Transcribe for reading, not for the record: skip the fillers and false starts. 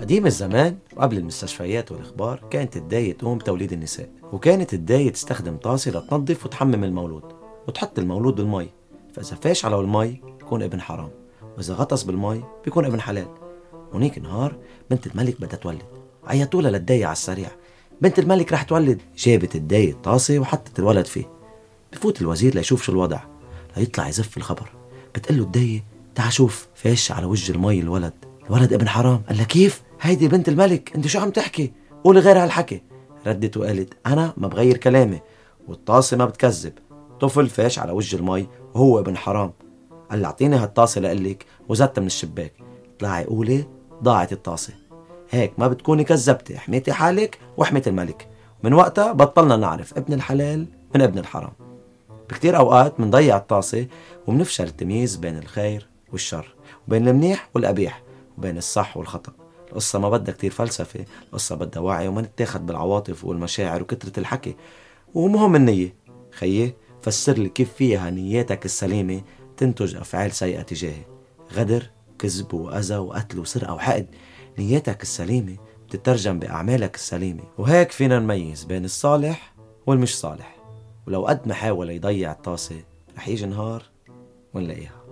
قديم الزمان وقبل المستشفيات والإخبار كانت الداية تقوم بتوليد النساء، وكانت الداية تستخدم طاسة لتنظف وتحمم المولود وتحط المولود بالمي، فإذا فاش على المي بيكون ابن حرام، وإذا غطس بالمي بيكون ابن حلال. هونيك نهار بنت الملك بدها تولد، عيطولها للداية على السريع، بنت الملك رح تولد. جابت الداية الطاسة وحطت الولد فيه. بفوت الوزير ليشوف شو الوضع، ليطلع يزف الخبر. بتقله الداية تعا شوف فاش على وجه المي الولد ابن حرام. قال لها كيف؟ هيدي بنت الملك، انت شو عم تحكي؟ قولي غير هالحكي. ردت وقالت انا ما بغير كلامي، والطاسة ما بتكذب، طفل فاش على وجه المي وهو ابن حرام. قال لها اعطيني هالطاسة لقلك، وزتها من الشباك. طلعي قولي ضاعت الطاسة. هيك ما بتكوني كذبتي، حميتي حالك وحميت الملك. من وقتها بطلنا نعرف ابن الحلال من ابن الحرام. بكتير أوقات منضيع الطاسة ومنفشل التمييز بين الخير والشر، وبين المنيح والقبيح، وبين الصح والخطأ. القصة ما بدها كتير فلسفة، القصة بدها وعي وما نتاخد بالعواطف والمشاعر وكترة الحكي. ومهم النية. خيي فسر لي كيف فيها نياتك السليمة تنتج أفعال سيئة تجاهي، غدر وكذب وأذى وقتل وسرقة وحقد. نياتك السليمة بتترجم بأعمالك السليمة، وهيك فينا نميز بين الصالح والمش صالح. ولو قد ما حاول يضيع الطاسة رح يجي نهار ونلاقيها.